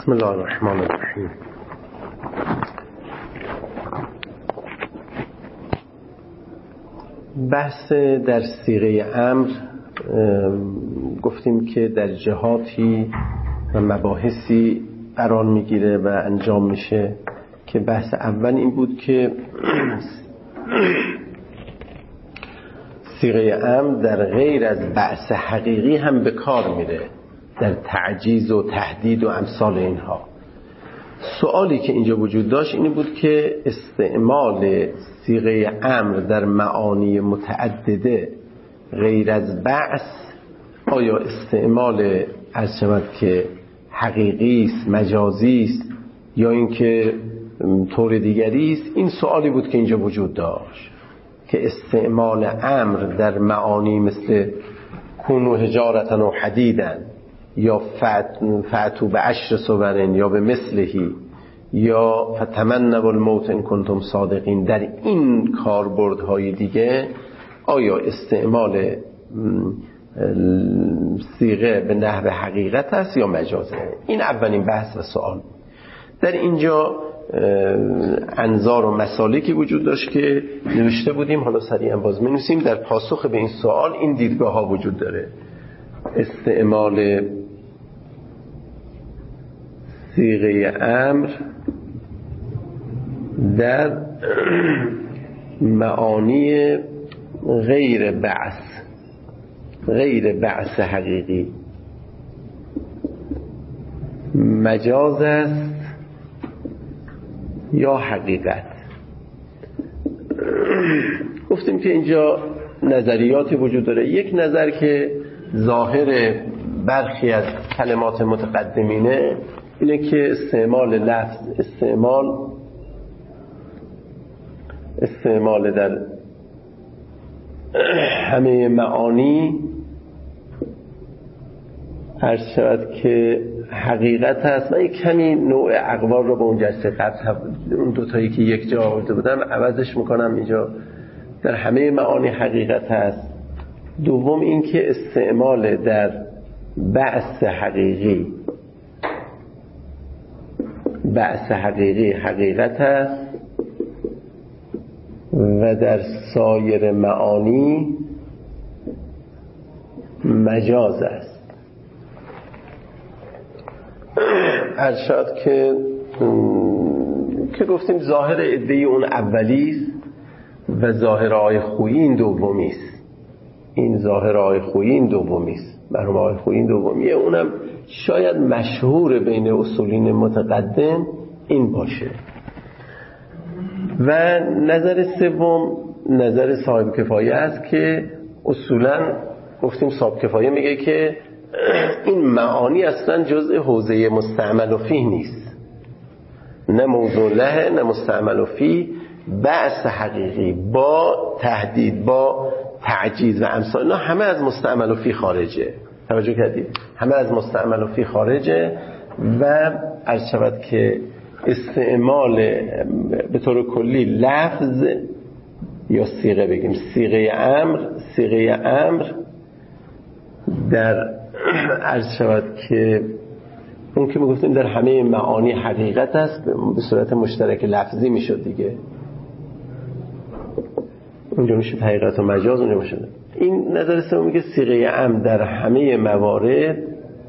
بسم الله الرحمن الرحیم. بحث در صیغه امر گفتیم که در جهاتی و مباحثی قرار میگیره و انجام میشه که بحث اول این بود که صیغه امر در غیر از بعث حقیقی هم به کار میره، در تعجیز و تهدید و امثال اینها. سوالی که اینجا وجود داشت این بود که استعمال صیغه امر در معانی متعدده غیر از بعث آیا استعمال عرض شود که حقیقی است، مجازی است یا اینکه طور دیگری است؟ این سوالی بود که اینجا وجود داشت که استعمال امر در معانی مثل کونو حجارتن و حدیدن یا فأتوا بعشر صور یا به مثلهی یا فتمنوا الموت ان کنتم صادقین، در این کاربردهای دیگه آیا استعمال صیغه به نحو حقیقت است یا مجازه؟ این اولین بحث و سوال. در اینجا انظار و مسالکی وجود داشت که نوشته بودیم، حالا سریعا باز می‌نویسیم. در پاسخ به این سوال این دیدگاه ها وجود داره: استعمال صیغه امر در معانی غیر بعث حقیقی مجاز است یا حقیقت. گفتیم که اینجا نظریاتی وجود داره. یک نظر که ظاهر برخی از کلمات متقدمینه اینه که استعمال لفظ استعمال در همه معانی عرض شود که حقیقت هست. من یک کمی نوع اقوال رو به اون جلسه قبل اون دوتایی که یک جا آورده بودم عوضش میکنم، اینجا در همه معانی حقیقت هست. دوم این که استعمال در بعث حقیقی حقیقت است و در سایر معانی مجاز است. ارشاد که گفتیم ظاهر ادعای اون اولی است و ظاهر آیه خویی این دومی است. این ظاهر آیه خویی این دومی است، مرحوم آیه خویی این دومیه. اونم شاید مشهور بین اصولین متقدم این باشه. و نظر سوم نظر صاحب کفایه است که اصولا گفتیم صاحب کفایه میگه که این معانی اصلا جزء حوزه مستعمل فیه نیست، نه موضوع له نه مستعمل فیه. بعث حقیقی با تهدید با تعجیز و امثال اینا همه از مستعمل فیه خارجه. توجه کردید؟ همه از مستعمل فیه خارجه. و عرض شود که استعمال به طور کلی لفظ یا صیغه، بگیم صیغه امر در عرض شود که اون که میگفتیم در همه معانی حقیقت است، به صورت مشترک لفظی میشد دیگه. اونجا میشه حقیقت و مجاز، اونجا میشه. این نظر سوم میگه صیغه امر در همه موارد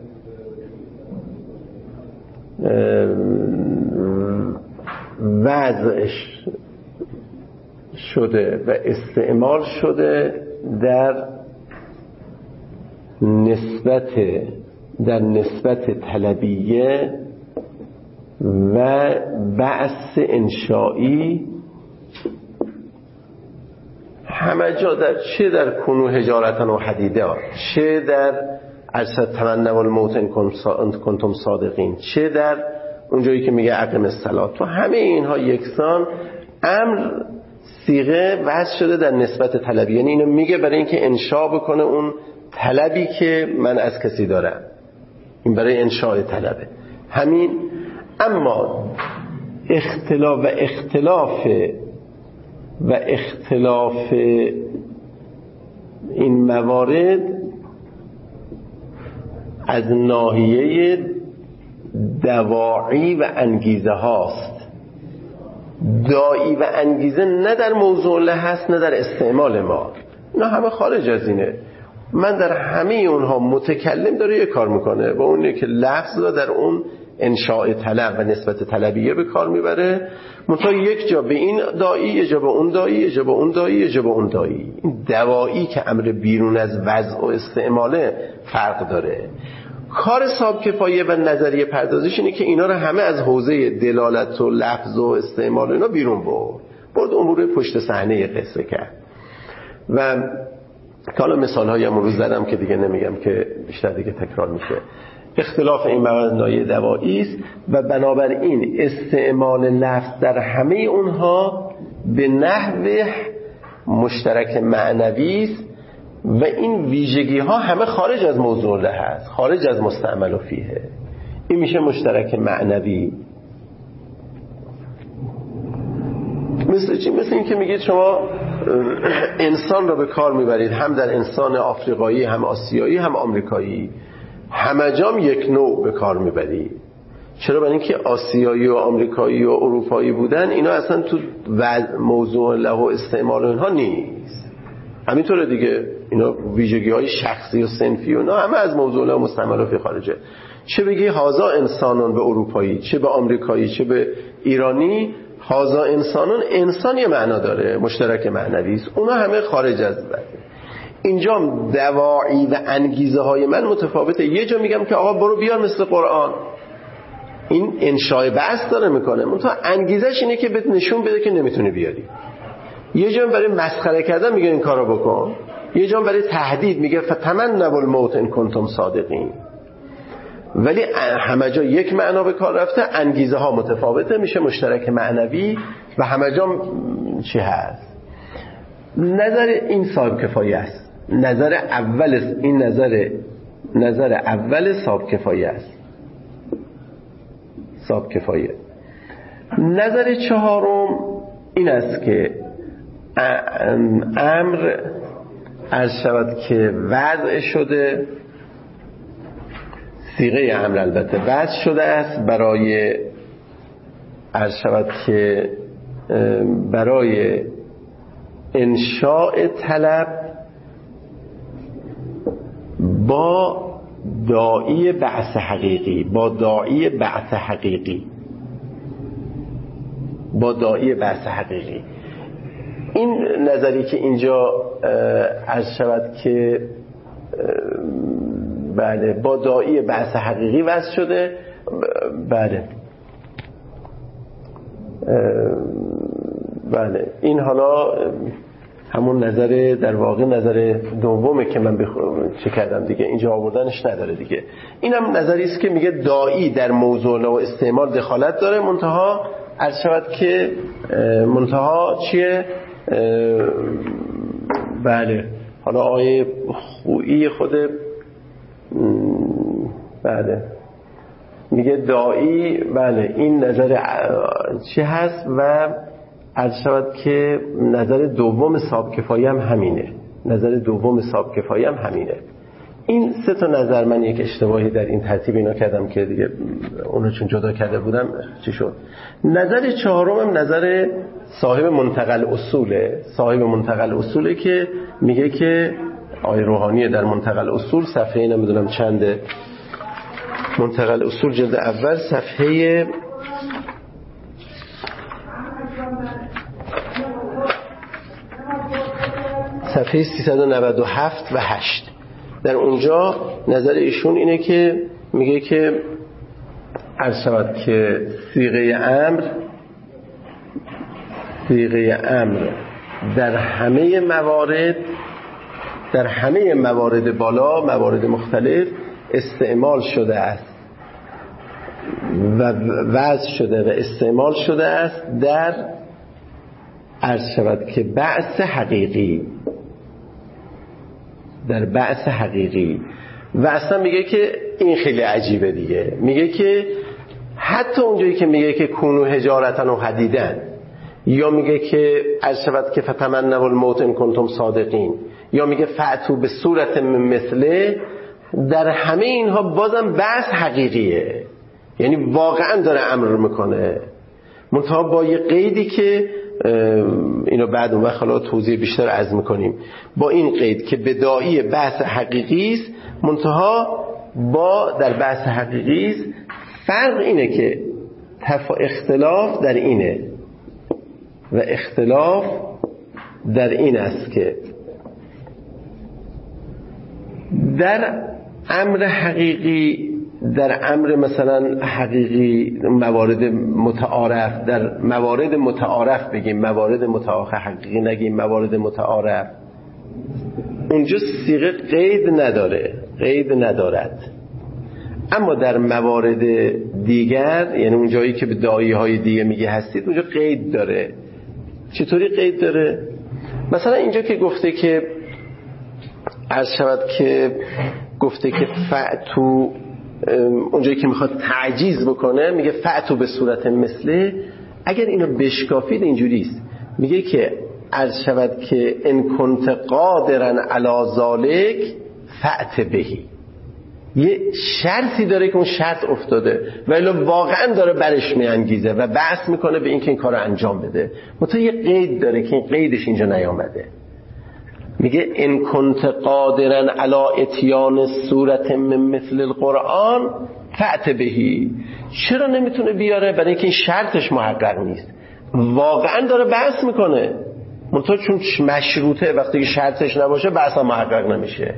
وضعش شده و استعمال شده در نسبت طلبیه و بعث انشائی همه جا، در چه در کنو حجارتن و حدیده، چه در ارشد تمنوا الموت ان کنتم صادقین، چه در اونجایی که میگه اقم الصلاة، تو همه اینها یکسان امر صیغه وضع شده در نسبت طلبی. یعنی اینو میگه برای اینکه انشاء بکنه اون طلبی که من از کسی دارم، این برای انشاء طلبه همین. اما اختلاف این موارد از ناحیه دواعی و انگیزه هاست. داعی و انگیزه نه در موضوع له هست نه در استعمال ما، نه همه خارج از اینه. من در همه اونها متکلم داره یه کار میکنه با اونه که لفظ را در اون انشاء طلب و نسبت طلبیه به کار میبره، منتها یک جا به این داعی، یه جا به اون داعی، یه جا به اون داعی، یه جا به اون داعی. این دواعی که امر بیرون از وضع و استعماله فرق داره. کار صاحب کفایه و نظریه پردازش اینه که اینا رو همه از حوزه دلالت و لفظ و استعمال اینا بیرون برد امور پشت صحنه قصه کرد. و حالا مثال هایی امروز زدم که دیگه نمیگم که بیشتر دیگه تکرار میشه. اختلاف این معنای دوایی است و بنابراین استعمال لفظ در همه اونها به نحو مشترک معنوی است و این ویژگی ها همه خارج از موضوع له هست، خارج از مستعمل و فیه. این میشه مشترک معنوی. مثل چی؟ مثل این که میگید شما انسان را به کار میبرید، هم در انسان آفریقایی، هم آسیایی، هم آمریکایی، همه جام یک نوع به کار میبرید. چرا؟ برای اینکه آسیایی و آمریکایی و اروپایی بودن اینا اصلا تو موضوع له و استعمال اینها نیست. همینطوره دیگه، اینا ویژگی های شخصی و صنفی و اینا همه از موضوع له و مستعمل و فی خارجه. چه بگی هازا انسانان به اروپایی، چه به آمریکایی، چه به ایرانی، هازا انسانان، انسان یه معنا داره، مشترک معنوی است، اونا همه خارج از وضع. اینجا دواعی و انگیزه های من متفاوته. یه جا میگم که آقا برو بیار مثل قرآن، این انشاء بعث داره میکنه، منتها انگیزش اینه که بهت نشون بده که نمیتونی بیاری. یه جا برای مسخره کردن میگه این کارو بکن، یه جا برای تهدید میگه فتمنوا الموت ان کنتم صادقین. ولی همه جا یک معنا به کار رفته، انگیزه ها متفاوته، میشه مشترک معنوی و همه جا چی هست. نظر این صاحب کفایه است. نظر اول این نظر اول صاحب کفایه است. صاحب کفایه. نظر چهارم این است که امر عرض شود که وضع شده، صیغه امر البته وضع شده است برای عرض شود که برای انشاء طلب با داعی بعث حقیقی، با داعی بعث حقیقی، با داعی بعث حقیقی. این نظری که اینجا عرض شود که بله با داعی بعث حقیقی وضع شده، بله بله این حالا همون نظر در واقع نظر دومه که من چه کردم دیگه، اینجا آوردنش نداره دیگه. اینم نظری است که میگه داعی در موضوع و استعمال دخالت داره، منتها عرض شود که منتها چیه؟ بله حالا آیه خویی خود بله میگه داعی، بله این نظر چی هست و عرض شود که نظر دوم صاحب کفایه هم همینه. نظر دوم صاحب کفایه هم همینه. این سه تا نظر، من یک اشتباهی در این ترتیب اینا کردم که دیگه اونو چون جدا کرده بودم چی شد. نظر چهارم هم نظر صاحب منتقل اصوله. صاحب منتقل اصوله که میگه که آیه روحانی در منتقل اصول صفحه نمیدونم چنده، منتقل اصول جلد اول صفحه 397 و 8 در اونجا نظر ایشون اینه که میگه که عرض شود که صیغه امر در همه موارد بالا، موارد مختلف استعمال شده است و وضع شده و استعمال شده است در عرض شود که بعث حقیقی، در بعث حقیقی. و اصلا میگه که این خیلی عجیبه دیگه، میگه که حتی اونجایی که میگه که کونو حجارتن و حدیدن، یا میگه که عرض شود که فتمنوا الموت ان کنتم صادقین، یا میگه فأتوا به صورت مثله، در همه اینها بازم بحث حقیقیه. یعنی واقعا داره امر میکنه، منتها با یه قیدی که اینو بعد اون وقت حالا توضیح بیشتر عرض میکنیم. با این قید که بداعی بحث حقیقی است، منتها با در بحث حقیقی است فرق اینه که اختلاف در اینه و اختلاف در این است که در امر حقیقی، در امر مثلا حقیقی موارد متعارف، در موارد متعارف بگیم، موارد متعارف حقیقی نگیم، موارد متعارف، اونجا صیغه قید ندارد. اما در موارد دیگر، یعنی اون جایی که به داعی های دیگه میگه هستید، اونجا قید داره. چطوری قید داره؟ مثلا اینجا که گفته که عرض شود که گفته که فأتو، اونجایی که میخواد تعجیز بکنه میگه فأتو به صورت مثله. اگر اینو بشکافید اینجوری است، میگه که عرض شود که ان کنت قادرا علی ذلک فأت بهی. یه شرطی داره که اون شرط افتاده ولی واقعا داره برش میانگیزه و بحث میکنه به این که این کار انجام بده، منتها یه قید داره که این قیدش اینجا نیامده. میگه ان کنت قادرا علی اتیان صورت من مثل القرآن فأت بهی. چرا نمیتونه بیاره؟ برای اینکه این شرطش محقق نیست، واقعا داره بحث میکنه، منتها چون مشروطه، وقتی که شرطش نباشه بحث محقق نمیشه.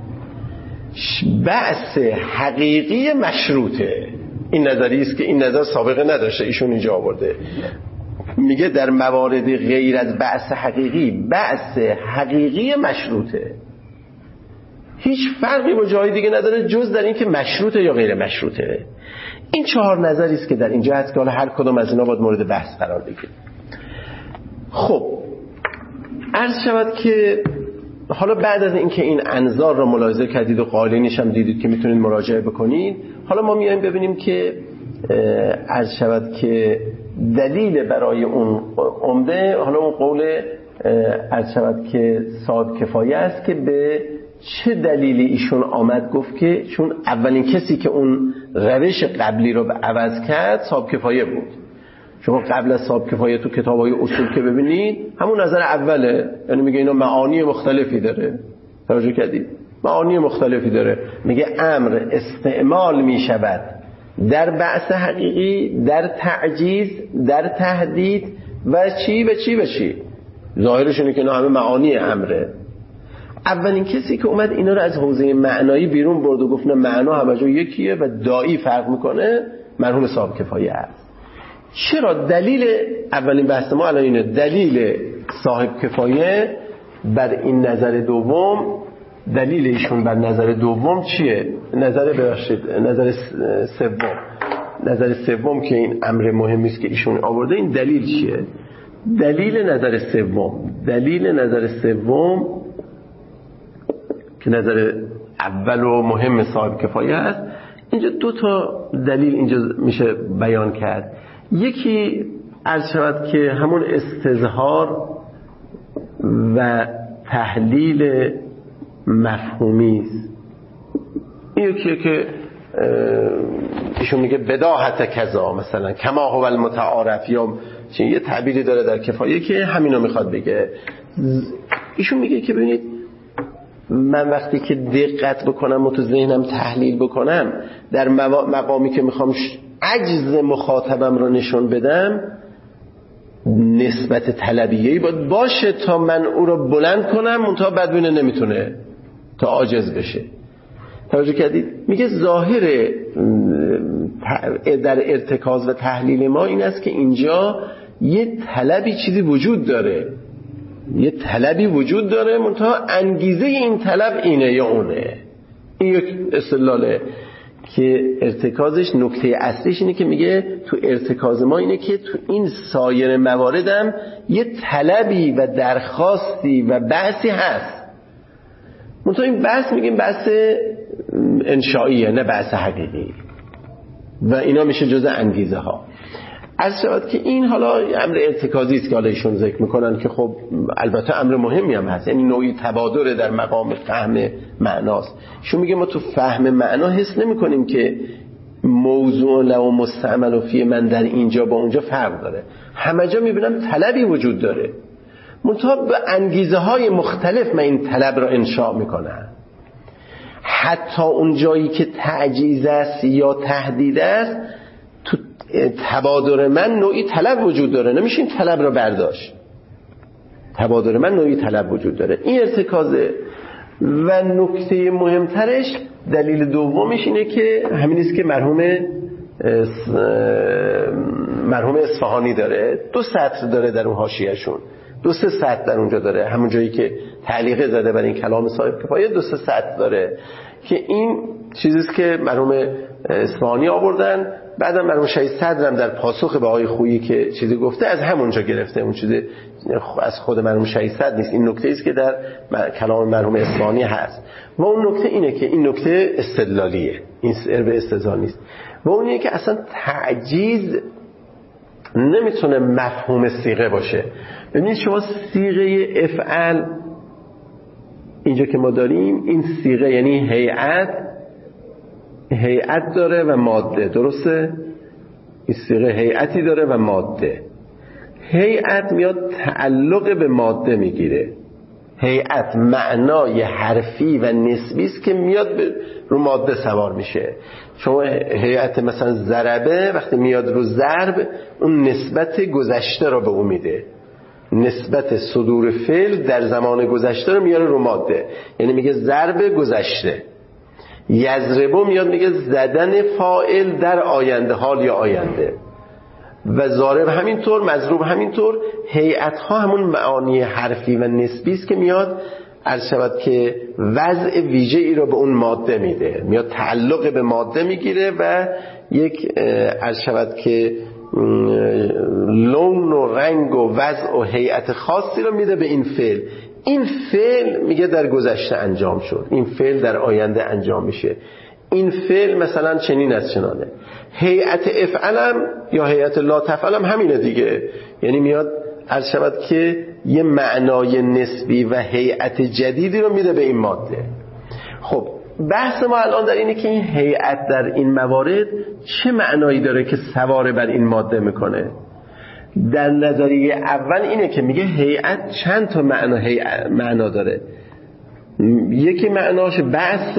بحث حقیقی مشروطه. این نظری است که این نظر سابقه نداشته، ایشون اینجا آورده. میگه در موارد غیر از بحث حقیقی، بحث حقیقی مشروطه، هیچ فرقی با جای دیگه نداره جز در این که مشروطه یا غیر مشروطه. این 4 نظری است که در اینجا هست که حالا هر کدوم از اینا باید مورد بحث قرار بگیره. خب عرض شود که حالا بعد از اینکه این انظار رو ملاحظه کردید و قالینش هم دیدید که میتونید مراجعه بکنید، حالا ما میایم ببینیم که عرض شود که دلیل برای اون عمده، حالا اون قول عرض شود که صاحب کفایه است که به چه دلیلی ایشون آمد گفت که چون اولین کسی که اون روش قبلی رو به عوض کرد صاحب کفایه بود. شما قبل از صاحب کفایه تو کتاب‌های اصول که ببینید همون نظر اوله، یعنی میگه اینا معانی مختلفی داره. توجه کردید؟ معانی مختلفی داره. میگه امر استعمال میشود در بحث حقیقی، در تعجیز، در تهدید و چی ظاهرش اینه که اینا همه معانی امره. اولین کسی که اومد اینا رو از حوزه معنایی بیرون برد و گفت نه معنا همه جا یکیه و داعی فرق میکنه، مرحوم صاحب کفایه است. چرا؟ دلیل اولین بحث ما الان اینه، دلیل صاحب کفایه بر این نظر دوم، دلیل ایشون بر نظر دوم چیه؟ نظر سوم که این امر مهمی است که ایشون آورده، این دلیل چیه؟ دلیل نظر سوم که نظر اول و مهم صاحب کفایه است، اینجا 2 تا دلیل اینجا میشه بیان کرد. یکی عرض شود که همون استظهار و تحلیل مفهومی است. این یکیه که ایشون میگه بداهت کذا، مثلا کما هو المتعارف، یا یه تعبیری داره در کفایه که همینو میخواد بگه. ایشون میگه که ببینید من وقتی که دقت بکنم و تو ذهنم تحلیل بکنم، در مقامی که میخوام عجز مخاطبم رو نشون بدم، نسبت طلبیه‌ای باید باشه تا من او رو بلند کنم، منتها بدبینه نمیتونه تا عاجز بشه. توجه کردید؟ میگه ظاهر در ارتکاز و تحلیل ما این است که اینجا یه طلبی چیزی وجود داره، منتها انگیزه این طلب اینه یا اونه. این یک استدلاله که ارتکازش نکته اصلیش اینه که میگه تو ارتکاز ما اینه که تو این سایر مواردم یه طلبی و درخواستی و بحثی هست، منتها این بحث میگیم بحث انشائیه نه بحث حقیقی و اینا میشه جزء انگیزه ها. عرض شود که این حالا امر ارتکازی است که حالا ایشون ذکر میکنن که خب البته امر مهمی هم هست، یعنی نوعی تبادر در مقام فهم معناست. ایشون میگه ما تو فهم معنا حس نمیکنیم که موضوع لو مستعمل فی من در اینجا با اونجا فرق داره. همه جا میبینم طلبی وجود داره، منتها به انگیزه های مختلف من این طلب را انشاء میکنم. حتی اون جایی که تعجیز است یا تهدید است، تو تبادر من نوعی طلب وجود داره، نمیشه این طلب را برداشت. تبادر من نوعی طلب وجود داره. این ارتکازه. و نکته مهمترش، دلیل دومش اینه که همین است که مرحوم اصفهانی داره 2 سطر داره در اون حاشیه‌شون، 2-3 سطر در اونجا داره، همون جایی که تعلیق زده بر این کلام صاحب کفایه 2-3 سطر داره که این چیزیست که مرحوم اصفهانی آوردن. بعدم مرحوم شهید صدر هم در پاسخ به آقای خویی که چیزی گفته از همونجا گرفته، اون چیزی از خود مرحوم شهید صدر نیست، این نکته است که در کلام مرحوم اصفهانی هست. و اون نکته اینه که این نکته استدلالیه، این به استدلال نیست. و اون اینه که اصلا تعجیز نمیتونه مفهوم صیغه باشه. ببینید شما صیغه افعل اینجا که ما داریم، این صیغه یعنی هیئت داره و ماده، درسته؟ این صیغه هیئتی داره و ماده. هیئت میاد تعلق به ماده میگیره. هیئت معنای حرفی و نسبی است که میاد رو ماده سوار میشه. شما هیئت مثلا ضربه وقتی میاد رو ضرب، اون نسبت گذشته رو به اون میده، نسبت صدور فعل در زمان گذشته رو میاره رو ماده، یعنی میگه ضرب گذشته. یضربو میاد میگه زدن فاعل در آینده، حال یا آینده. و ضارب همینطور، مضروب همینطور. هیئت ها همون معانی حرفی و نسبی است که میاد عرض شود که وضع ویژه ای رو به اون ماده میده، میاد تعلق به ماده میگیره و یک عرض شود که لون و رنگ و وضع و هیئت خاصی رو میده به این فعل. این فعل میگه در گذشته انجام شد، این فعل در آینده انجام میشه، این فعل مثلا چنین از چنانه. هیئت افعلم یا هیئت لا تفعلم همینه دیگه، یعنی میاد عرض شود که یه معنای نسبی و هیئت جدیدی رو میده به این ماده. خب بحث ما الان در اینه که این هیئت در این موارد چه معنایی داره که سوار بر این ماده میکنه. در نظریه اول اینه که میگه هیئت چند تا معنا داره. یکی معناش بحث،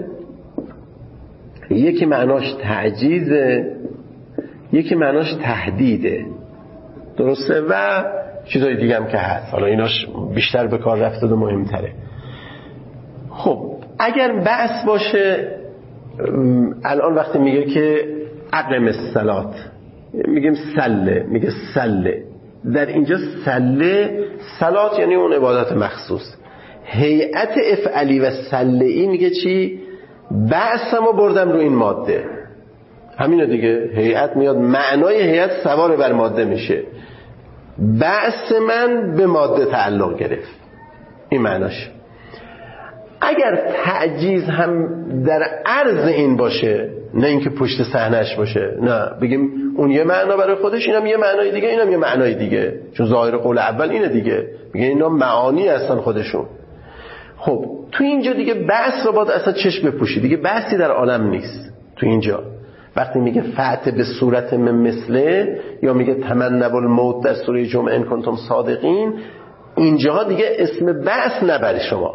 یکی معناش تعجیزه، یکی معناش تهدیده، درسته؟ و چیزای دیگه هم که هست، حالا ایناش بیشتر به کار رفته و مهمتره. خب اگر بحث باشه، الان وقتی میگه که اقم الصلات، میگیم سله، میگه سله، در اینجا سله صلات یعنی اون عبادت مخصوص. هیئت افعلی و سله‌ای میگه چی؟ بحثمو بردم رو این ماده، همینه دیگه. هیئت میاد معنای هیئت سوار بر ماده میشه، بحث من به ماده تعلق گرفت، این معناش. اگر تعجیز هم در عرض این باشه، نه اینکه پشت صحنه‌اش باشه، نه بگیم اون یه معنا برای خودش، اینم یه معنای دیگه، اینم یه معنای دیگه، چون ظاهر قول اول اینه دیگه، میگه اینا معانی هستن خودشون. خب تو اینجا دیگه بحث رو باید اصلا چشم بپوشی، دیگه بحثی در عالم نیست. تو اینجا وقتی میگه فأت به صورت من مثله، یا میگه تمنوا الموت در سوره جمعه ان کنتم صادقین، اینجاها دیگه اسم بحث نبری شما،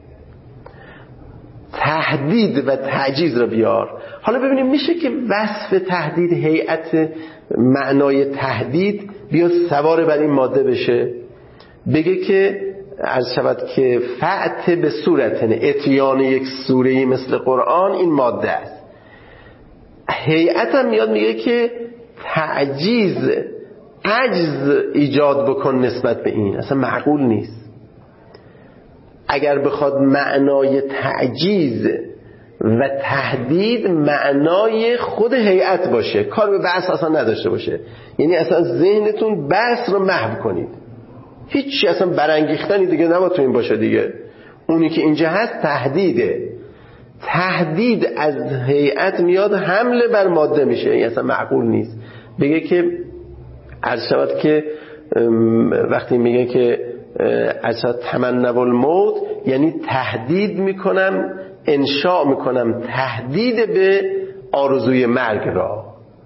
تهدید و تعجیز رو بیار. حالا ببینیم میشه که وصف تهدید، هیئت معنای تهدید بیاد سوار بر این ماده بشه، بگه که عرض شود که فأت به صورت، اتیان یک سوره‌ای مثل قرآن این ماده است. هیئت هم میاد میگه که تعجیز، عجز ایجاد بکن نسبت به این، اصلا معقول نیست. اگر بخواد معنای تعجیز و تهدید معنای خود هیئت باشه، کار به بحث اصلا نداشته باشه، یعنی اصلا ذهنتون بحث رو محو کنید، هیچی اصلا برانگیختنی دیگه نباید تو این باشه دیگه. اونی که اینجا هست تهدیده، تهدید از هیئت میاد حمله بر ماده میشه، یعنی اصلا معقول نیست. بگه که عرض شود که وقتی میگه که عرض تمنوا الموت، یعنی تهدید میکنم، انشاء میکنم تهدید به آرزوی مرگ را،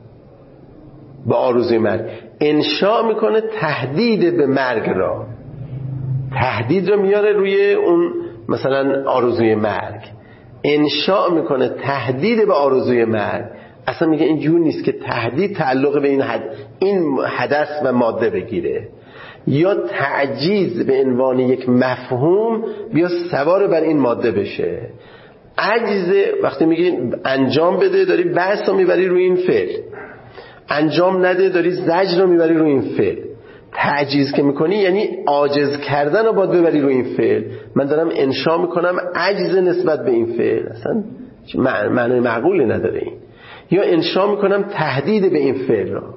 با آرزوی مرگ انشاء میکنه تهدید به مرگ را، تهدید رو میاره روی اون مثلا آرزوی مرگ، انشاء میکنه تهدید به آرزوی مرگ. اصلا میگه اینجور نیست که تهدید تعلق به این حدث و ماده بگیره، یا تعجیز به عنوان یک مفهوم بیا سوار بر این ماده بشه. عجز وقتی میگی انجام بده داری بحث رو میبری روی این فعل، انجام نده داری زجر رو میبری روی این فعل. تعجیز که میکنی یعنی عاجز کردن رو باید ببری روی این فعل. من دارم انشا میکنم عجز نسبت به این فعل، اصلا معنی معقولی نداره این. یا انشا میکنم تهدید به این فعل را،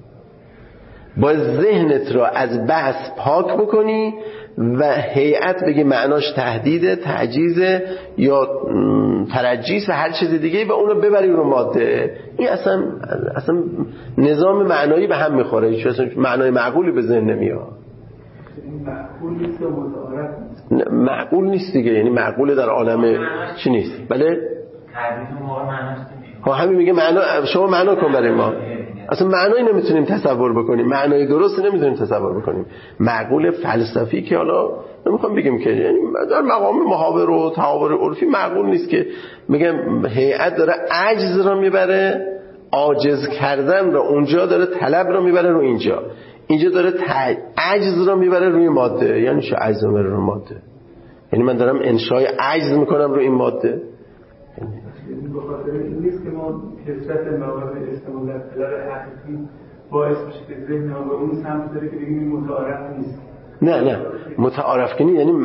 باید ذهنت را از بحث پاک بکنی و هیئت بگی معناش تهدیده، تعجیزه یا ترجیز و هر چیز دیگه و اونو ببری رو ماده. این اصلا نظام معنایی به هم میخوره، چون اصلا معنای معقولی به ذهن نمیاد. معقول نیست و متعارف نیست. معقول نیست دیگه، یعنی معقول در عالم چی نیست؟ بله تعریف موقع معناش نمیشه. همین میگه شما معنا کن برای ما. اصلا معنایی نمیتونیم تصور بکنیم، معنای درست نمیتونیم تصور بکنیم. معقول فلسفی که حالا نمیخوام بگیم که یعنی در مقام محاور و تعابر عرفی معقول نیست که میگم هیئت داره عجز رو میبره، عاجز کردن رو اونجا داره، طلب رو میبره رو اینجا داره عجز رو میبره روی ماده. یعنی چه عجز رو میبره روی ماده؟ یعنی من دارم انشای عجز میکنم روی این ماده. به خاطر این نیست که ما کثرت موارد استعمال در پدر حقیقی باعث میشه که ذهن ما به اون سمت داره که بگیم این متعارف نیست. نه متعارف کنی یعنی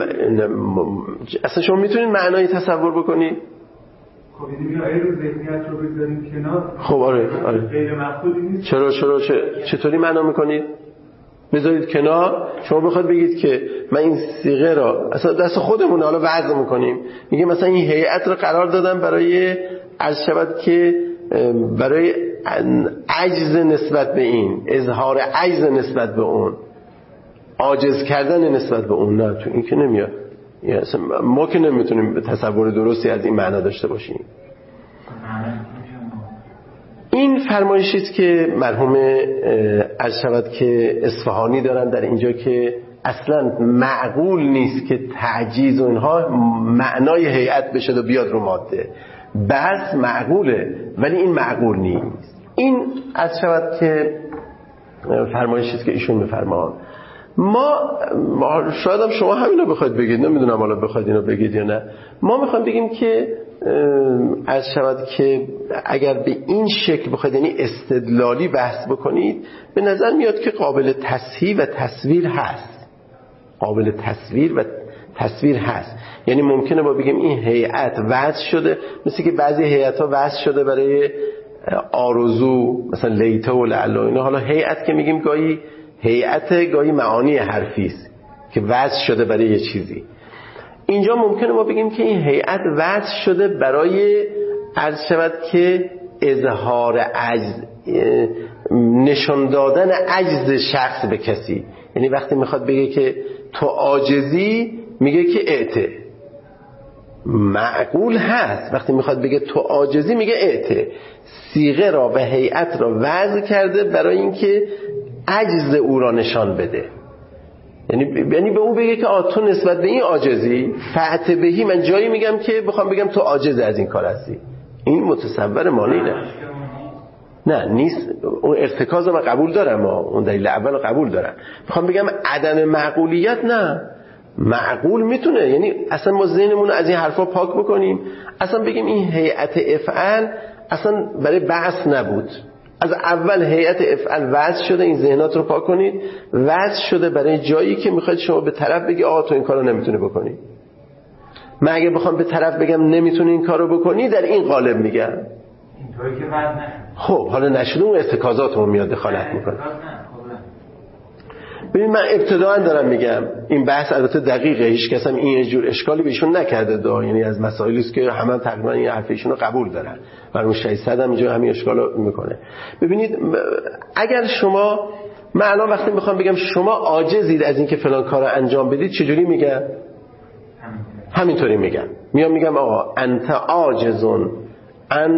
اصلا شما میتونید معنایی تصور بکنید؟ خب این آیه رو ذهنیت رو بذاریم کنار. خب آره غیر معقولی نیست. چطوری معنا میکنید؟ بذارید کنار. شما بخواد بگید که من این صیغه را اصلا دست خودمون حالا وضع میکنیم، میگه مثلا این هیئت رو قرار دادم برای عرض شود که برای عجز نسبت به این، اظهار عجز نسبت به اون، عاجز کردن نسبت به اون. نه تو این که نمیاد. ما که نمیتونیم تصور درستی از این معنا داشته باشیم. این فرمایشی است که مرحوم عرض شود که اصفهانی دارن در اینجا که اصلا معقول نیست که تعجیز و اینها معنای هیئت بشه و بیاد رو ماده. بس معقوله ولی این معقول نیست. این عرض شود که فرمایشی است که ایشون میفرمان. ما شاید هم شما همینو بخواید بگید، نمیدونم حالا بخواید اینو بگید یا نه. ما میخوایم بگیم که عرض شود که اگر به این شکل بخواید یعنی استدلالی بحث بکنید، به نظر میاد که قابل تصحیح و تصویر هست. قابل تصویر و تصویر هست. یعنی ممکنه با بگیم این هیئت وضع شده، مثل که بعضی هیئت‌ها وضع شده برای آرزو، مثلا لیته و لعلا اینا. حالا هیئت که میگیم گاهی هیئت گاهی معانی حرفی است که وضع شده برای یه چیزی. اینجا ممکنه ما بگیم که این هیئت وضع شده برای عرض شود که اظهار عجز، نشان دادن عجز شخص به کسی. یعنی وقتی میخواد بگه که تو عاجزی میگه که اعته، معقول هست. وقتی میخواد بگه تو عاجزی میگه اعته. صیغه را و هیئت را وضع کرده برای اینکه عجز او را نشان بده. یعنی به او بگه که تو نسبت به این عاجزی، فعت بهی من جایی میگم که بخوام بگم تو عاجز از این کار هستی. این متصور مانی نه نیست. اون ارتکاز رو من قبول دارم، اون دلیل اول رو قبول دارم. بخوام بگم عدم معقولیت نه، معقول میتونه. یعنی اصلا ما ذهنمون رو از این حرفا پاک بکنیم، اصلا بگیم این هیئت افعال اصلا برای بحث نبود، از اول هیئت افعال وضع شده. این ذهنات رو پاک کنید، وضع شده برای جایی که میخواید شما به طرف بگی تو این کارو نمیتونی بکنی. من اگه بخوام به طرف بگم نمیتونی این کارو بکنی، در این قالب میگم اینطوری که وضع نشد. خب حالا نشده اون ارتکازاتمون میاد دخالت میکنه. ببین من ابتداً دارم میگم این بحث البته دقیقه، هیچ کس هم این جور اشکالی بهشون نکرده یعنی از مسائلی است که همه تقریبا این حرف ایشون رو قبول دارن. مرحوم 600 هم اینجا همین اشکالو میکنه. ببینید اگر شما، من الان وقتی میخوام بگم شما عاجزید از اینکه فلان کارو انجام بدید، چجوری میگم؟ همینطوری میگم. میگم آقا انت عاجزون ان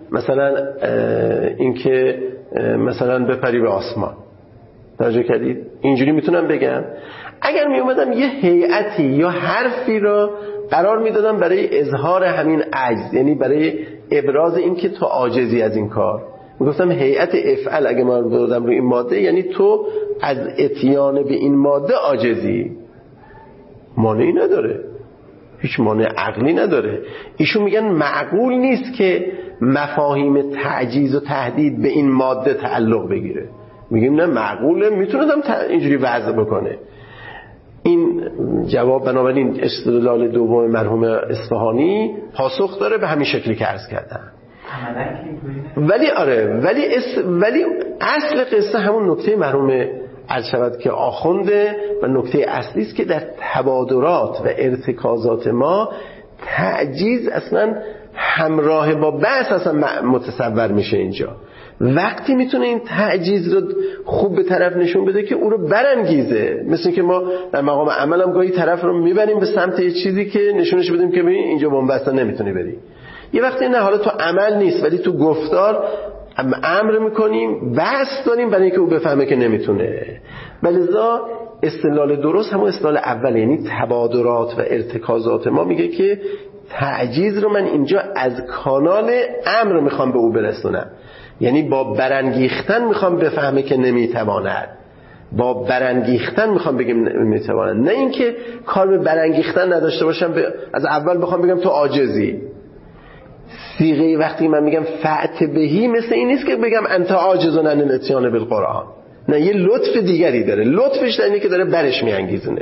مثلا اینکه مثلا بپری به آسمان، توجه کردید؟ اینجوری میتونم بگم. اگر میومدم یه هیئتی یا حرفی رو قرار میدادم برای اظهار همین عجز، یعنی برای ابراز این که تو عاجزی از این کار، میگفتم هیئت افعل اگه ما رو دادم روی این ماده، یعنی تو از اتیان به این ماده عاجزی. مانعی نداره، هیچ مانع عقلی نداره. ایشون میگن معقول نیست که مفاهیم تعجیز و تهدید به این ماده تعلق بگیره. میگیم نه معقوله، میتونم اینجوری وضع بکنه. این جواب بنابراین استدلال دوم مرحوم اصفهانی پاسخ داره به همین شکلی که عرض کردم. ولی آره، ولی اصل قصه همون نکته مرحوم عرض شود که آخونده و نکته اصلی است که در تبادرات و ارتکازات ما تعجیز اصلا همراه با بحث اصلا متصور میشه. اینجا وقتی میتونه این تعجیز رو خوب به طرف نشون بده که او رو برانگیزه، مثل که ما در مقام عمل هم گاهی طرف رو میبریم به سمت یه چیزی که نشونش بدیم که ببین اینجا بن‌بسته نمیتونی بری. یه وقتی نه، حالا تو عمل نیست ولی تو گفتار امر میکنیم، بحث داریم برای اینکه او بفهمه که نمیتونه. ولذا استدلال درست همون استدلال اول، یعنی تبادرات و ارتکازات ما میگه که تعجیز رو من اینجا از کانال امر میخوام به او برسونم، یعنی با برانگیختن میخوام بفهمه که نمیتواند، با برانگیختن میخوام بگم نمیتواند، نه اینکه کار به برانگیختن نداشته باشم از اول بخوام بگم تو عاجزی. صیغه وقتی من میگم فأت بهی مثل این نیست که بگم انت عاجزون عن الاتیان بالقرآن، نه، یه لطف دیگری داره. لطفش در اینه که داره برش میانگیزونه.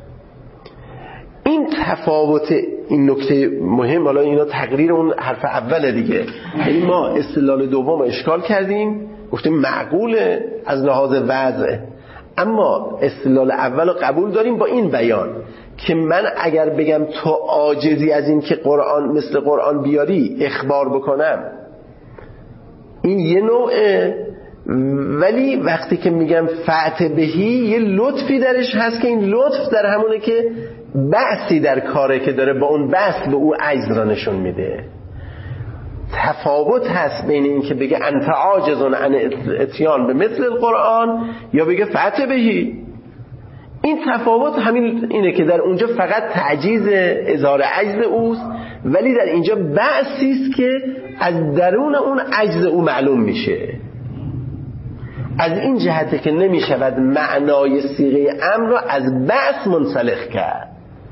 این تفاوت، این نکته مهم. حالا اینا تقریر اون حرف اوله دیگه. یعنی ما استدلال دوم اشکال کردیم، گفتیم معقوله از لحاظ وضع، اما استدلال اول رو قبول داریم با این بیان که من اگر بگم تو عاجزی از این که قرآن مثل قرآن بیاری اخبار بکنم، این یه نوعه. ولی وقتی که میگم فأت بهی یه لطفی درش هست که این لطف در همونه که بحثی در کاره که داره با اون بحث به او عجز را نشون میده. تفاوت هست بین این که بگه انت عاجزون عن اتیان به مثل القرآن یا بگه فأت بهی. این تفاوت همین اینه که در اونجا فقط تعجیز اظهار عجز اوست، ولی در اینجا بحثی است که از درون اون عجز او معلوم میشه. از این جهته که نمیشود معنای صیغه امر را از بحث منسلخ کرد.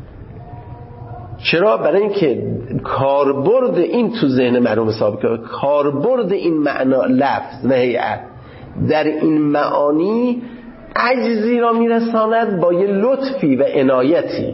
چرا؟ برای اینکه کاربرد این تو ذهن مرحوم سابقه، کاربرد این معنا لفظ و هیئت در این معانی عجزی را میرساند با یه لطفی و عنایتی،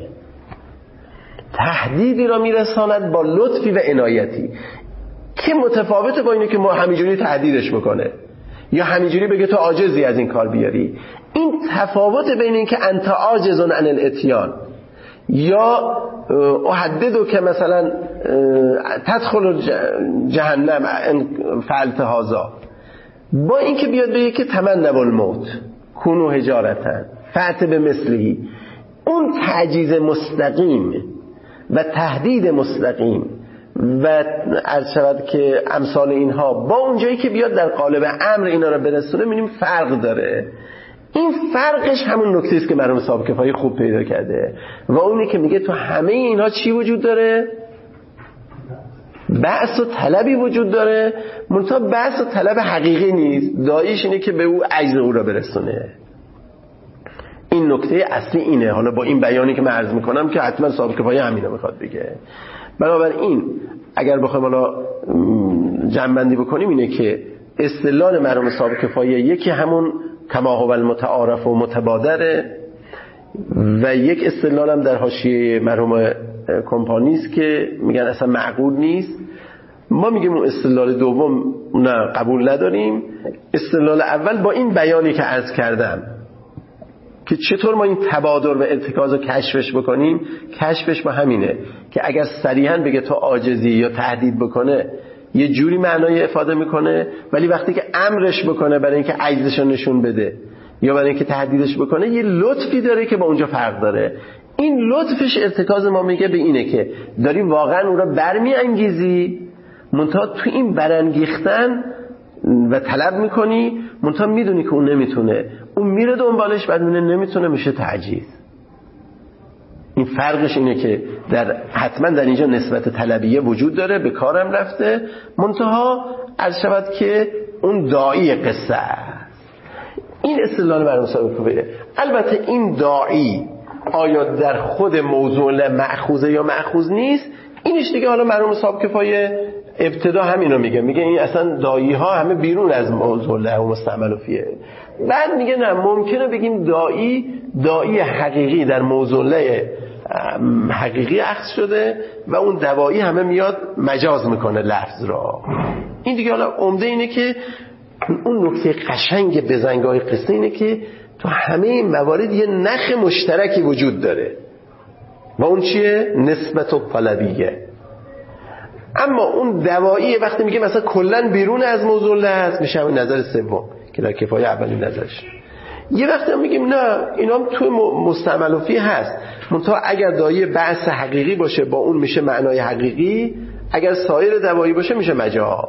تهدیدی را میرساند با لطفی و عنایتی که متفاوته با اینه که ما همینجوری تهدیدش بکنه یا همینجوری بگه تو عاجزی از این کار بیاری. این تفاوت بین این که انت عاجزون عن الاتیان یا احددو که مثلا تدخل جهنم فعلت هذا، با این که بیاد بگه که تمنوا الموت کونوا حجارة فأت بمثله. اون تعجیز مستقیم و تهدید مستقیم و عرض شود که امثال اینها با اونجایی که بیاد در قالب امر اینا رو برسونه، می‌بینیم فرق داره. این فرقش همون نکته است که مرحوم صاحب کفایی خوب پیدا کرده و اونی که میگه تو همه اینها چی وجود داره؟ بحث و طلبی وجود داره، منتها بحث و طلب حقیقی نیست، داییش اینه که به او عجز او را برسونه. این نکته اصلی اینه. حالا با این بیانی که من عرض میکنم که حتما صاحب کفایی همینو میخواد بگه. بنابراین اگر بخوایم حالا جمع‌بندی بکنیم اینه که استدلال مرحوم صاحب کفایی یکی همون کما هو المتعارف و متبادره و یک استدلال هم در حاشیه مرحوم کمپانی است که میگن اصلا معقول نیست. ما میگیم اون استدلال دوم نه قبول نداریم. استدلال اول با این بیانی که عرض کردم که چطور ما این تبادر و ارتکاز رو کشفش بکنیم، کشفش با همینه که اگر صریحاً بگه تو عاجزی یا تهدید بکنه یه جوری معنای افاده میکنه، ولی وقتی که امرش بکنه برای اینکه عجزش رو نشون بده یا برای اینکه تهدیدش بکنه یه لطفی داره که با اونجا فرق داره. این لطفش ارتکاز ما میگه به اینه که داری واقعا اون رو برمی انگیزی منتها تو این برانگیختن و طلب میکنی، منتها میدونی که اون نمیتونه، اون میره دنبالش، بعد میونه نمیتونه، میشه تعجیز. این فرقش اینه که حتما در اینجا نسبت طلبیه وجود داره، به کارم رفته، منتها عرض شود که اون داعی قصه است. این استدلال مرحوم صاحب کفایه. البته این داعی آیا در خود موضوع مأخوذه یا مأخوذ نیست، اینش دیگه حالا مرحوم صاحب کفایه ابتدا همینو میگه این اصلا داعی ها همه بیرون از موضوع له و مستعمل فیه. بعد میگه نه، ممکنه بگیم داعی حقیقی در موضوع له حقیقی اخذ شده و اون دوایی همه میاد مجاز میکنه لفظ را. این دیگه حالا عمده اینه که اون نکته قشنگ بزنگاه قصه اینه که تو همه این موارد یه نخ مشترکی وجود داره و اون چیه؟ نسبت و طلبیه. اما اون دوایی وقتی میگه مثلا کلن بیرون از موضوع هست، میشه همین نظر سوم که در کفایه اولین نظرش. یه وقتی هم میگیم نه، اینا هم توی مستعمل فیه هست، منتها اگر دایی بحث حقیقی باشه با اون میشه معنای حقیقی، اگر سایر دوایی باشه میشه مجاز.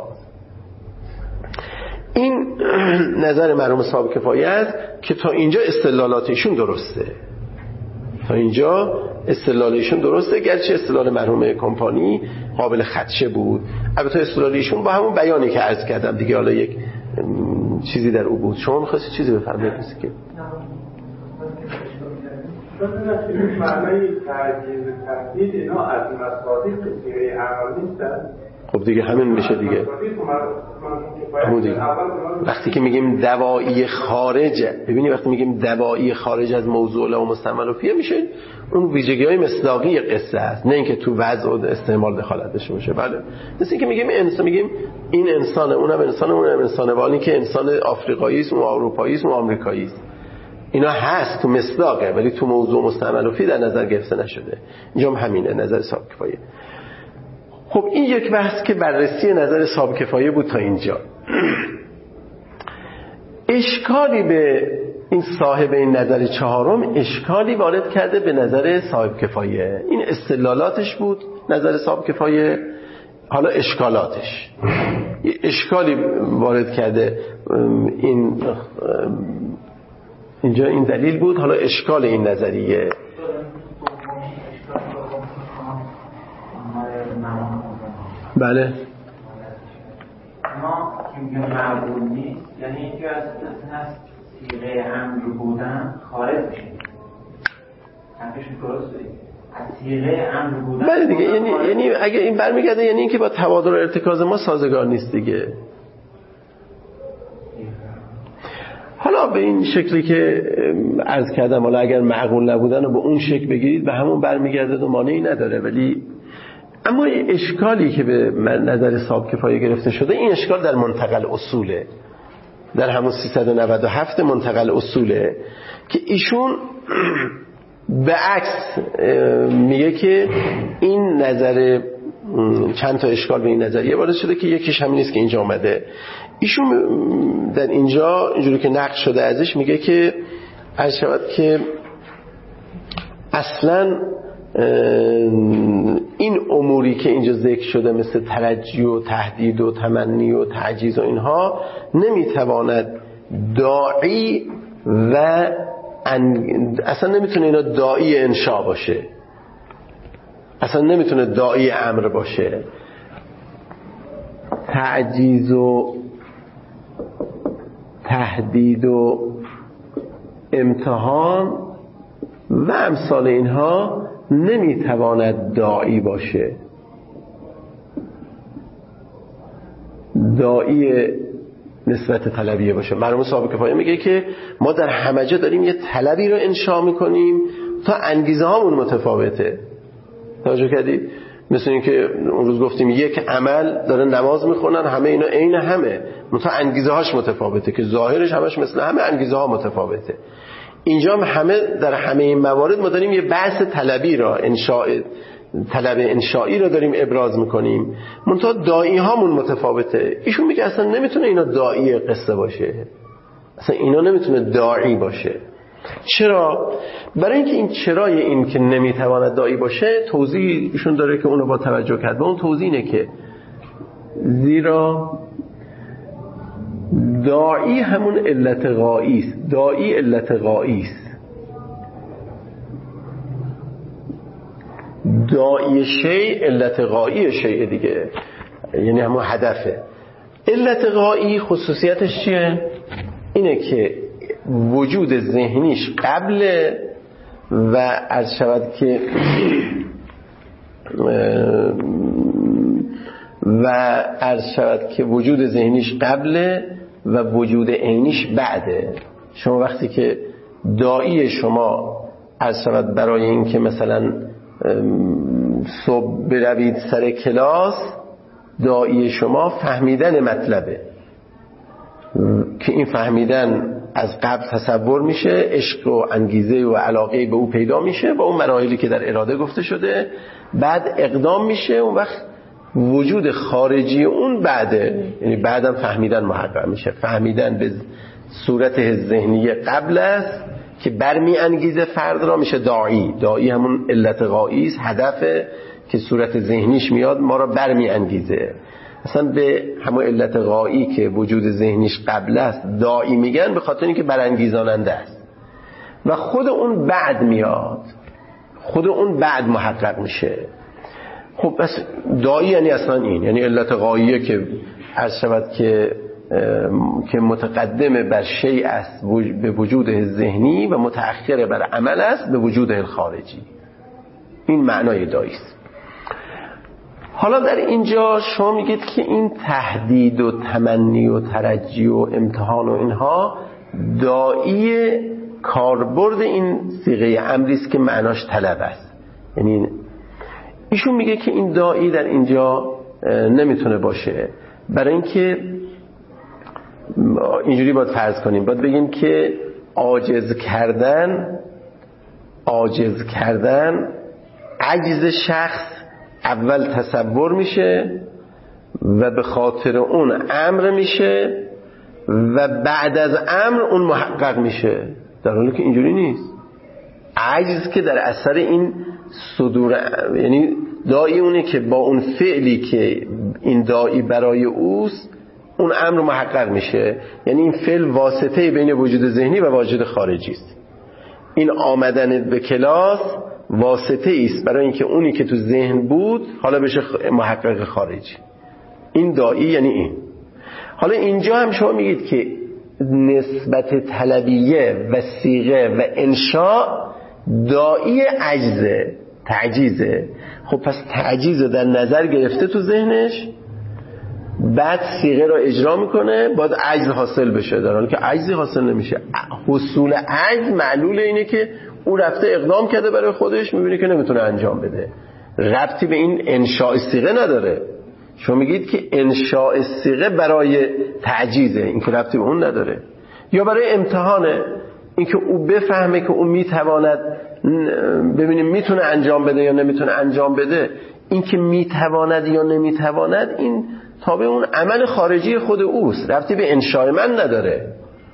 این نظر مرحوم صاحب کفایه است که تا اینجا استدلالات ایشون درسته، تا اینجا استدلال ایشون درسته، گرچه استدلال مرحوم کمپانی قابل خدشه بود. البته استدلال ایشون با همون بیانی که عرض کردم دیگه، حالا یک چیزی در او بود. شما می‌خواستی چیزی بفرمایید که معنی تعجیز تهدید اینا از مصادیق صیغه عمل نیستن. خب دیگه همین میشه دیگه. وقتی که میگیم دوایی خارجه، ببینی وقتی میگیم دوایی خارج از موضوع و مستعمل فیه، میشه اون ویژگی‌های مصداقی قصه است، نه اینکه تو وضع و استعمال دخالت داشته باشه. بله، مثل اینکه میگیم این انسانه، اونم انسانه، اونم انسانه، ولی که انسان آفریقایی است، اون اروپایی است، اون آمریکایی است. اینا هست تو مصداقه، ولی تو موضوع مستعمل فیه در نظر گرفته نشده. اینجا هم همینه نظر صاحب کفایه. خب این یک بحث که بررسی نظر صاحب کفایه بود تا اینجا. اشکالی به این صاحب این نظر چهارم اشکالی وارد کرده به نظر صاحب کفایه. این استدلالاتش بود نظر صاحب کفایه، حالا اشکالاتش. اشکالی وارد کرده اینجا این دلیل بود، حالا اشکال این نظریه. بله ما که میگه معقول نیست، یعنی اینکه از صیغه امر بودن خارج میشه. حرفشون درسته، از صیغه امر بودن. بله دیگه، یعنی اگه این برمیگرده یعنی اینکه با تبادل ارتکاز ما سازگار نیست دیگه. حالا به این شکلی که عرض کردم، حالا اگر معقول نبودن و به اون شکل بگیرید به همون برمیگرده و مانعی نداره، ولی اما اشکالی که به نظر صاحب کفایه گرفته شده، این اشکال در منتقل اصوله، در همون 397 منتقل اصوله که ایشون به عکس میگه که این نظر، چند تا اشکال به این نظریه وارد شده که یکیش همین است که اینجا آمده. ایشون در اینجا اینجوری که نقل شده ازش میگه که عرض شود که اصلاً این اموری که اینجا ذکر شده مثل ترجی و تهدید و تمنی و تعجیز و اینها نمیتواند داعی و اصلا نمیتونه اینا داعی انشاء باشه، اصلا نمیتونه داعی امر باشه. تعجیز و تهدید و امتحان و امثال اینها نمیتواند داعی باشه، داعی نسبت طلبیه باشه. مرحوم صاحب کفایه میگه که ما در همه جا داریم یه طلبی رو انشاء میکنیم تا انگیزه هامون متفاوته. توجه کردید؟ مثل این که اون روز گفتیم یک عمل داره نماز میخونن، همه اینا عین همه، منتها انگیزه هاش متفاوته، که ظاهرش همش مثل همه، انگیزه ها متفاوته. اینجا همه در همه این موارد ما داریم یه بحث طلبی را طلب انشایی را داریم ابراز میکنیم، منتها داعی هامون متفاوته. ایشون میگه اصلا نمیتونه اینا داعی قصه باشه، اصلا اینا نمیتونه داعی باشه. چرا؟ برای اینکه این چرای این که نمیتواند داعی باشه توضیح ایشون داره که اونو با توجه کرد. و اون توضیح اینه که زیرا داعی همون علت غایی است. داعی علت غایی است. داعی شیء علت غایی شیء دیگه، یعنی همون هدفه. علت غایی خصوصیتش چیه؟ اینه که وجود ذهنیش قبل و عرض شود که وجود ذهنیش قبل و وجود عینیش بعده. شما وقتی که داعی شما عرض شود برای این که مثلا صبح بروید سر کلاس، داعی شما فهمیدن مطلبه که این فهمیدن از قبل تصور میشه، عشق و انگیزه و علاقه به او پیدا میشه با اون مراحلی که در اراده گفته شده، بعد اقدام میشه. اون وقت وجود خارجی اون بعده، یعنی بعدم فهمیدن محقق میشه. فهمیدن به صورت ذهنی قبل است که برمی انگیزه فرد را، میشه داعی. داعی همون علت غایی است، هدفه که صورت ذهنیش میاد ما را برمی انگیزه. اصلا به همون علت غایی که وجود ذهنیش قبل است داعی میگن، به خاطر اینکه برانگیزاننده است و خود اون بعد میاد، خود اون بعد محقق میشه. خب بس داعی یعنی اصلا این، یعنی علت غاییه که عرض شود که متقدم بر شیء است به وجود ذهنی و متأخر بر عمل است به وجود الخارجی. این معنای داعی است. حالا در اینجا شما میگید که این تهدید و تمنی و ترجی و امتحان و اینها داعی کاربرد این صیغه امری است که معناش طلب است. یعنی ایشون میگه که این داعی در اینجا نمیتونه باشه، برای اینکه اینجوری باید فرض کنیم، باید بگیم که عاجز کردن عجز شخص اول تصور میشه و به خاطر اون امر میشه و بعد از امر اون محقق میشه، در حالی که اینجوری نیست. عجز که در اثر این صدور، یعنی داعی اونه که با اون فعلی که این داعی برای اوست اون امر محقق میشه. یعنی این فعل واسطه بین وجود ذهنی و وجود خارجی است. این آمدن به کلاس واسطه است برای اینکه اونی که تو ذهن بود حالا بشه محقق خارجی. این داعی یعنی این. حالا اینجا هم شما میگید که نسبت طلبیه و صیغه و انشاء داعی عجزه، تعجیزه. خب پس تعجیز در نظر گرفته تو ذهنش، بعد صیغه رو اجرا میکنه، باید عجز حاصل بشه، در حالی که عجزی حاصل نمیشه. حصول عجز معلول اینه که اون رفته اقدام کرده برای خودش، میبینه که نمیتونه انجام بده. ربطی به این انشاء صیغه نداره. شما میگید که انشاء صیغه برای تعجیزه، این که ربطی به اون نداره. یا برای امتحانه، این که او بفهمه که اون میتواند، ببینیم میتونه انجام بده یا نمیتونه انجام بده. این که میتواند یا نمیتواند این تابع اون عمل خارجی خود اوست، ربطی به انشاء من نداره.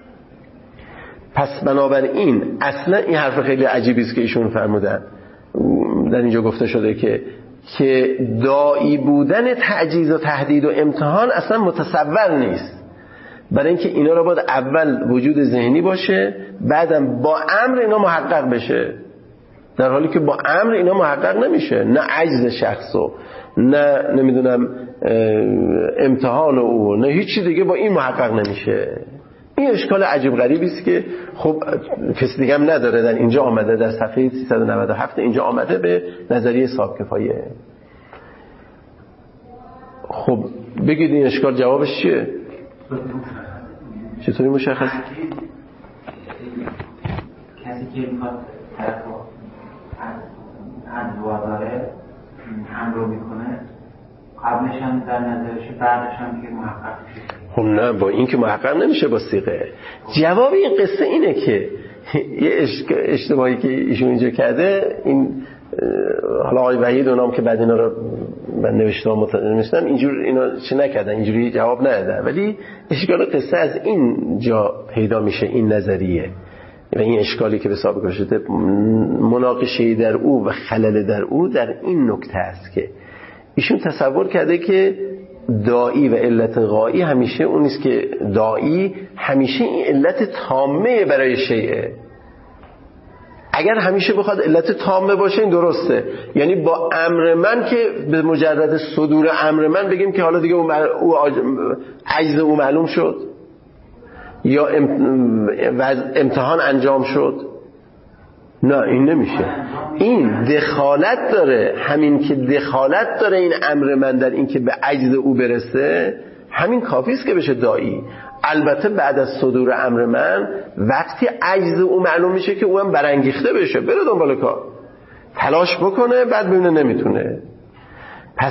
پس بنابراین اصلا این حرف خیلی عجیبی است که ایشون فرمودن. در اینجا گفته شده که داعی بودن تعجیز و تهدید و امتحان اصلا متصور نیست، برای اینکه اینا رو باید اول وجود ذهنی باشه، بعدم با امر اینا محقق بشه، در حالی که با امر اینا محقق نمیشه. نه عجز شخصو، نه نمیدونم امتحان او، نه هیچی دیگه با این محقق نمیشه. این اشکال عجیب غریبی است که خب کسی دیگه هم نداره. در اینجا آمده، در صفحه 397 اینجا آمده به نظریه صاحب کفایه. خب بگید این اشکال جوابش چیه؟ چطوری مشخص؟ کسی که میخواد طرف رو از واداره امر رو میکنه، قبلش هم در نظرش، بعدش هم که محقق میشه. خب نه، با این که محقق نمیشه با صیغه. جواب این قصه اینه که یه اشتباهی که ایشون اینجا کرده، این حالا آقای وحید اونام که بعد اینا رو من نوشتم اینجور اینا چه نکردن، اینجوری جواب ندادن، ولی اشکال قصه از این جا پیدا میشه، این نظریه و این اشکالی که به سابقه شده مناقشه در او و خلل در او در این نکته است که ایشون تصور کرده که داعی و علت غایی همیشه اون نیست که داعی همیشه این علت تامه برای شیء. اگر همیشه بخواد علت تامه باشه این درسته، یعنی با امر من که به مجرد صدور امر من بگیم که حالا دیگه او عجز او معلوم شد یا امتحان انجام شد. نه این نمیشه، این دخالت داره. همین که دخالت داره این امر من در این که به عجز او برسه، همین کافی است که بشه داعی. البته بعد از صدور امر من وقتی عجز او معلوم میشه که او هم برانگیخته بشه، بره دنبال کار، تلاش بکنه، بعد ببینه نمیتونه. پس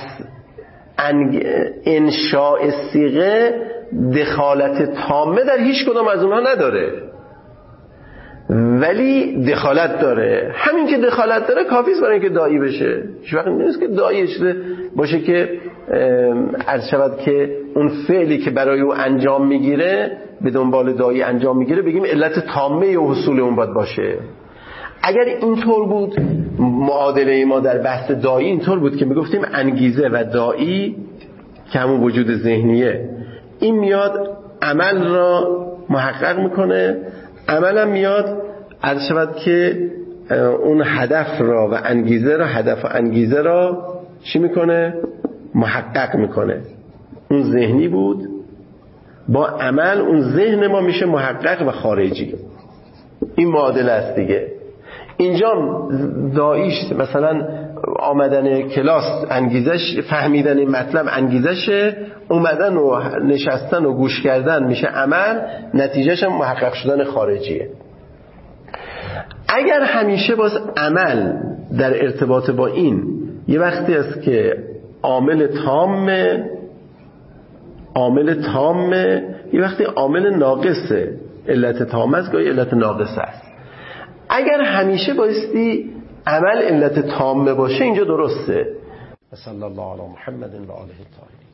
انشاء صیغه دخالت تامه در هیچ کدام از اونها نداره، ولی دخالت داره. همین که دخالت داره کافی است برای اینکه داعی بشه. هیچ وقت نیست که داعی باشه که عرض شود که اون فعلی که برای او انجام میگیره به دنبال داعی انجام میگیره بگیم علت تامه و حصول اون باید باشه. اگر اینطور بود معادله ما در بحث داعی اینطور بود که میگفتیم انگیزه و داعی که همون وجود ذهنیه، این میاد عمل را محقق میکنه، عمل هم میاد عرض شود که اون هدف را و انگیزه را چی میکنه؟ محقق میکنه. اون ذهنی بود، با عمل اون ذهن ما میشه محقق و خارجی. این معادله است دیگه. اینجا داعیش مثلا آمدن کلاس انگیزش، فهمیدن این مطلب انگیزشه، اومدن و نشستن و گوش کردن میشه عمل، نتیجهش هم محقق شدن خارجیه. اگر همیشه باز عمل در ارتباط با این یه وقتی است که عامل تامه، یه وقتی عامل ناقصه. علت تامه است، گاهی علت ناقصه است. اگر همیشه بایستی عمل علت تامه باشه اینجا درسته. صلی الله علی محمد و آله الطاهرین.